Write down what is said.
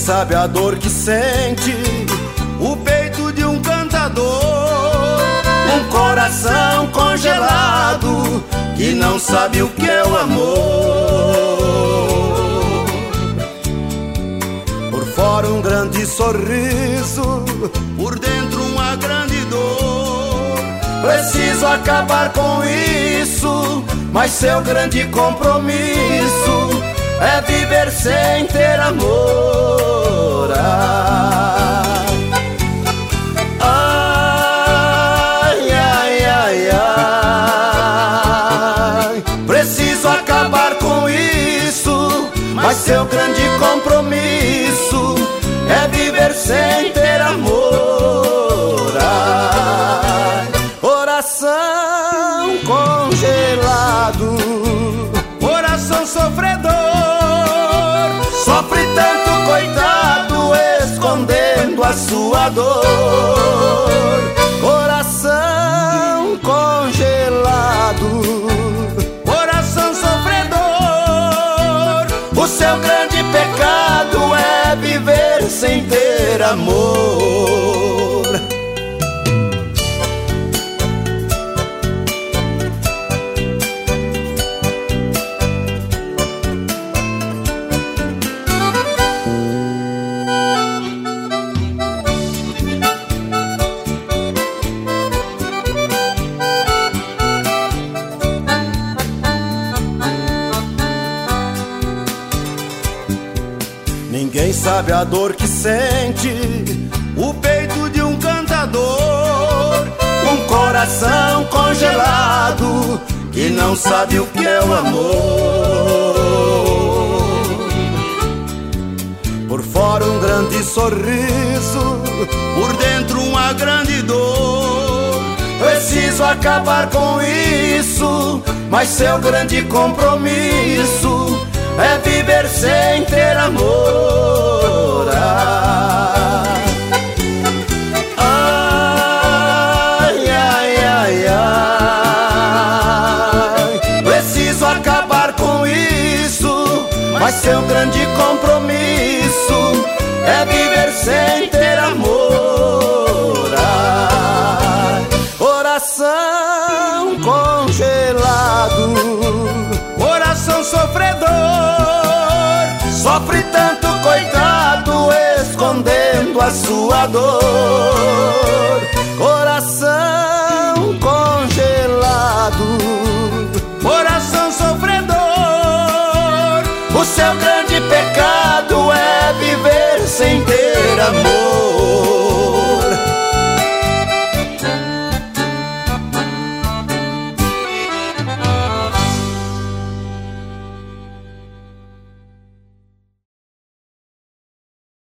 sabe a dor que sente o peito de um cantador, um coração congelado que não sabe o que é o amor. Por fora um grande sorriso, por dentro uma grande dor. Preciso acabar com isso, mas seu grande compromisso é viver sem ter amor. Ai, ai, ai, ai. Preciso acabar com isso, mas seu grande compromisso é viver sem ter amor. Ai, coração congelado, coração sofredor, sofre tanto, coitado, escondendo a sua dor. Coração congelado, coração sofredor, o seu grande pecado é viver sem ter amor. Ninguém sabe a dor que sente o peito de um cantador, um coração congelado que não sabe o que é o amor. Por fora um grande sorriso, por dentro uma grande dor. Preciso acabar com isso, mas seu grande compromisso é viver sem ter amor. Ai, ai, ai, ai. Preciso acabar com isso, mas seu grande compromisso é viver sem ter amor. Ai, coração congelado, coração sofredor, sofre tanto, coitado, escondendo a sua dor.